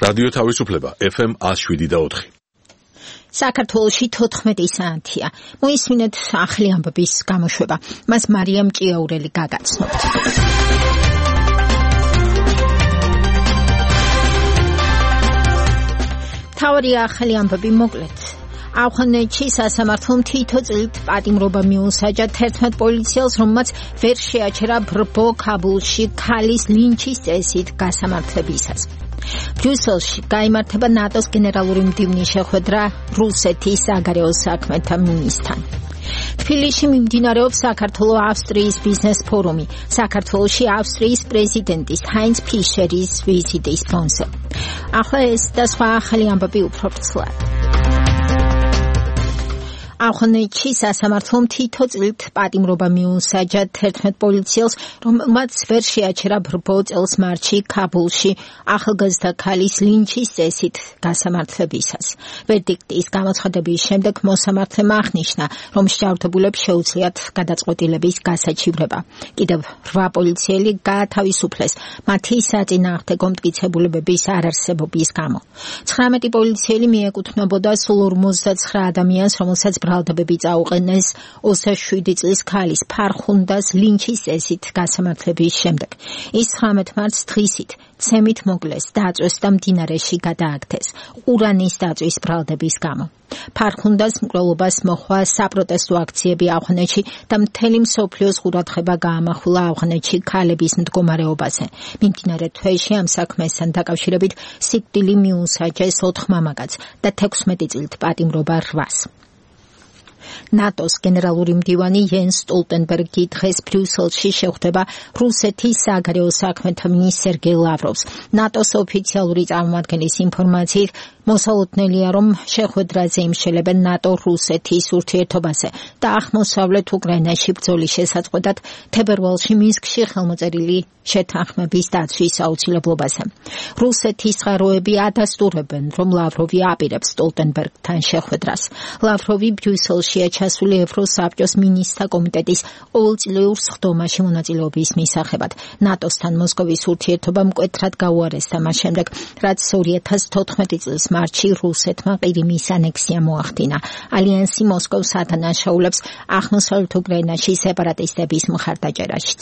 რადიო თავისუფლება FM 107.4. საქართველოში 14 საათია. მოისმინეთ ახალი ამბების გამოშვება. მას მარიამ ჭიაურელი გაგაცნობთ. თავი ახალი ამბები მოკლედ. ავღანეთში სასამართლომ თითო წლით პატიმრობა მიუსაჯა 11 პოლიციელს, რომელმაც ვერ შეაჩერა ბრბო ქაბულში ქალის ლინჩის წესით გასამართლებისას. ბრიუსელში გაიმართება ნატოს გენერალური მდივნის შეხვედრა რუსეთის საგარეო საქმეთა მინისტრთან. თბილისში მიმდინარეობს საქართველო-ავსტრიის ბიზნეს ფორუმი. საქართველოში ავსტრიის პრეზიდენტის ჰაინც ფიშერის ვიზიტის ფონზე. ახლა ეს და სხვა ახალი ამბები უფრო ვრცლად. ავღანეთში სასამართლომ თითო წლით პატიმრობა მიუსაჯა 11 პოლიციელს, რომელმაც ვერ შეაჩერა ბრბო წელს მარტში ქაბულში ახალგაზრდა ქალის ლინჩის წესით გასამართლებისას. ვერდიქტის გამოცხადების შემდეგ მოსამართლემ აღნიშნა, რომ მსჯავრდებულებს შეუძლიათ გადაწყვეტილების გასაჩივრება. კიდევ 8 პოლიციელი გაათავისუფლეს მათი საწინააღმდეგო მტკიცებულებების არარსებობის გამო. 19 პოლიციელი მიეკუთვნებოდა სულ 59 ადამიანს, რომელსაც ბრალდებები წაუყენეს 27 წლის ქალის ფარხუნდას ლინჩის წესით გასამართლების შემდეგ. ის 19 მარტს დღისით ცემით მოკლეს, დაწვეს და მდინარეში გადააქცეს ურანის დაწვის ბრალდების გამო. ფარხუნდას მკვლელობას მოჰყვა საპროტესტო აქციები ავღანეთში და მთელი მსოფლიოს ყურადღება გაამახვილა ავღანეთში ქალების მდგომარეობაზე. მიმდინარე თვეში ამ საქმესთან დაკავშირებით სიკვდილი მიუსაჯეს 4 მამაკაცს და 16 წლით პატიმრობა 8-ს. ნატოს გენერალური მდივანი იენს სტოლტენბერგი დღეს ბრიუსელში შეხვდება რუსეთის საგარეო საქმეთა მინისტრ სერგეი ლავროვს. ნატოს ოფიციალური წარმომადგენლის ინფორმაციით მოსალოდნელია, რომ შეხვედრაზე იმშელებენ ნატო-რუსეთის ურთიერთობაზე და აღმოსავლეთ უკრაინაში ბრძოლის შესაწყვეტად თებერვალში მინსკში ხელმოწერილი შეთანხმების დაცვის აუცილებლობაზე. რუსეთის წყაროები ადასტურებენ, რომ ლავროვი აპირებს სტოლტენბერგთან შეხვედრას. ლავროვი ბრიუსელშია ჩასული ევროსაბჭოს მინისტრთა კომიტეტის ყოველწლიურ სხდომაში მონაწილეობის მისაღებად. ნატოსთან მოსკოვის ურთიერთობა მკვეთრად გაუარესდა მას შემდეგ, რაც 2014 წლის მარტში რუსეთმა ყირიმის ანექსია მოახდინა. ალიანსი მოსკოვს ათანაშაულებს აღმოსავლეთ უკრაინაში სეპარატისტების მხარდაჭერაშიც.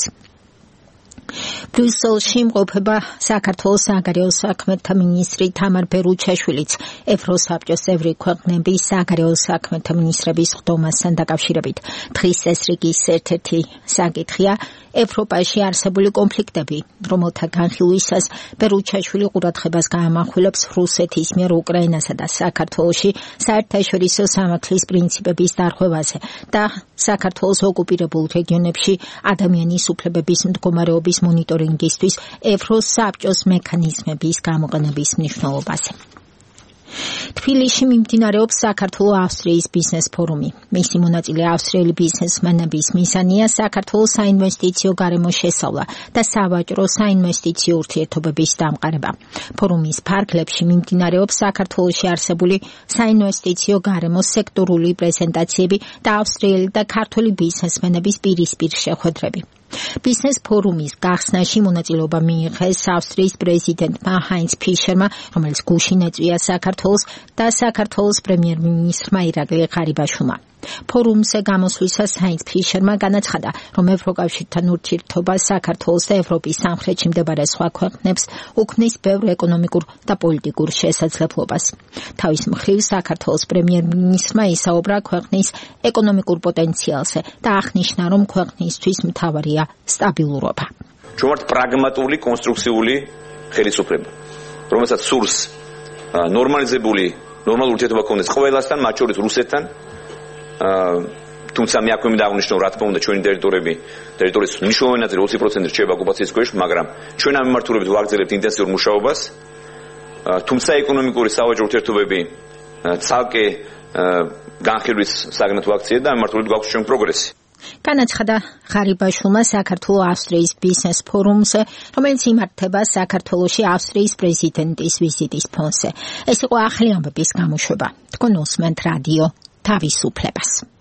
ბრიუსელში იმყოფება საქართველოს საგარეო საქმეთა მინისტრი თამარ ბერუჩაშვილიც ევროსაბჭოს წევრი ქვეყნების საგარეო საქმეთა მინისტრების სხდომასთან დაკავშირებით. დღის წესრიგის ერთ-ერთი საკითხია ევროპაში არსებული კონფლიქტები, რომელთა განხილვისას ბერუჩაშვილი ყურადღებას გაამახვილებს რუსეთის მიერ უკრაინასა და საქართველოში საერთაშორისო სამართლის პრინციპების დარღვევაზე და საქართველოს ოკუპირებულ რეგიონებში ადამიანის უფლებების მდგომარეობის მონიტორინგისთვის ევროსაბჭოს მექანიზმების გამოყენების მნიშვნელობაზე. თბილისში მიმდინარეობს საქართველო-ავსტრიის ბიზნეს ფორუმი. მისი მონაწილე ავსტრიელი ბიზნესმენების მიზანია საქართველოს საინვესტიციო გარემოს შესწავლა და სავაჭრო საინვესტიციო ურთიერთობების დამყარება. ფორუმის ფარგლებში მიმდინარეობს საქართველოში არსებული საინვესტიციო გარემოს სექტორული პრეზენტაციები და ავსტრიელი და ქართული ბიზნესმენების პირისპირ შეხვედრები. ბიზნეს ფორუმის გახსნაში მონაწილეობა მიიღეს ავსტრიის პრეზიდენტმა ჰაინც ფიშერმა, რომელიც გუშინ ეწვია საქართველოს და საქართველოს პრემიერ-მინისტრმა ირაკლი ღარიბაშვილმა. ფორუმზე გამოსვლისას ჰაინც ფიშერმა განაცხადა, რომ ევროკავშირთან ურთიერთობა საქართველოს და ევროპის სამხრეთში მდებარე სხვა ქვეყნებს უქმნის ბევრ ეკონომიკურ და პოლიტიკურ შესაძლებლობას. თავის მხრივ საქართველოს პრემიერ-მინისტრმა ისაუბრა ქვეყნის ეკონომიკურ პოტენციალზე და აღნიშნა, რომ ქვეყნისთვის მთავარია სტაბილურობა. ჩვენ ვართ პრაგმატული, კონსტრუქციული ხელისუფლება, რომელსაც სურს ნორმალიზებული ურთიერთობა ქონდეს ყველასთან, მათ შორის რუსეთთან. თუმცა მე აქვე მინდა აღნიშნო, რა თქმა უნდა, ჩვენი ტერიტორიის მნიშვნელოვანი ნაწილი 20% რჩება ოკუპაციის ქვეშ, მაგრამ ჩვენ ამ მიმართულებით ვაგრძელებთ ინტენსიურ მუშაობას. თუმცა ეკონომიკური სავაჭრო ურთიერთობები ცალკე განხილვის საგნად ვაქციეთ და ამ მიმართულებით გვაქვს ჩვენ პროგრესი. განაცხადა ღარიბაშვილმა საქართველო-ავსტრიის ბიზნეს ფორუმზე, რომელიც იმართება საქართველოში ავსტრიის პრეზიდენტის ვიზიტის ფონზე. ეს იყო ახალი ამბების გამოშვება. თქვენ უსმენთ რადიო თავისუფლებას.